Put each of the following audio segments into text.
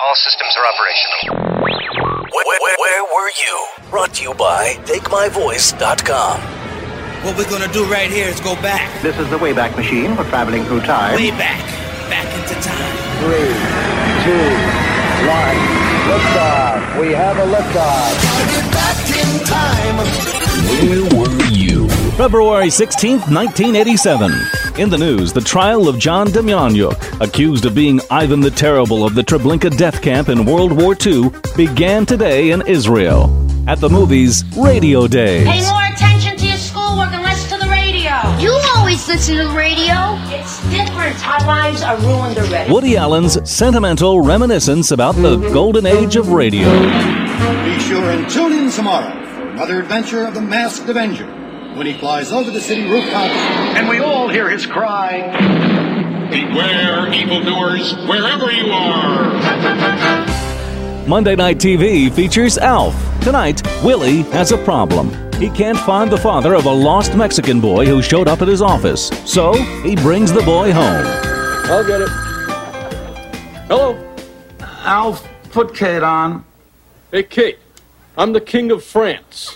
All systems are operational. Where were you? Brought to you by TakeMyVoice.com. What we're gonna do right here is go back. This is the Wayback Machine for traveling through time. Way back. Back into time. 3, 2, 1. Liftoff. We have a liftoff. Get back in time. Where were you? February 16th, 1987. In the news, the trial of John Demjanjuk, accused of being Ivan the Terrible of the Treblinka death camp in World War II, began today in Israel. At the movies, Radio Days. Pay more attention to your schoolwork and less to the radio. You always listen to the radio. It's different. Our lives are ruined already. Woody Allen's sentimental reminiscence about the golden age of radio. Be sure and tune in tomorrow for another adventure of the Masked Avenger, when he flies over the city rooftops and we all hear his cry, "Beware, evildoers, wherever you are!" Monday Night TV features Alf. Tonight, Willie has a problem. He can't find the father of a lost Mexican boy who showed up at his office. So, he brings the boy home. I'll get it. Hello? Alf, put Kate on. Hey, Kate. I'm the King of France.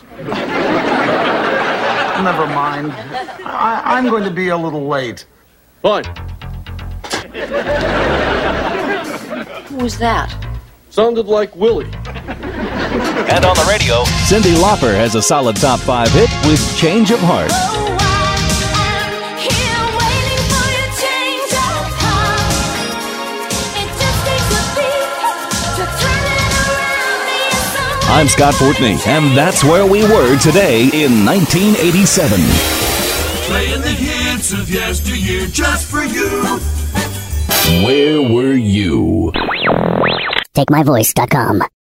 Never mind. I'm going to be a little late. Fine. Who was that? Sounded like Willie. And on the radio, Cyndi Lauper has a solid top 5 hit with Change of Heart. I'm Scott Fortney, and that's where we were today in 1987. Playing the hits of yesteryear just for you. Where were you? TakeMyVoice.com.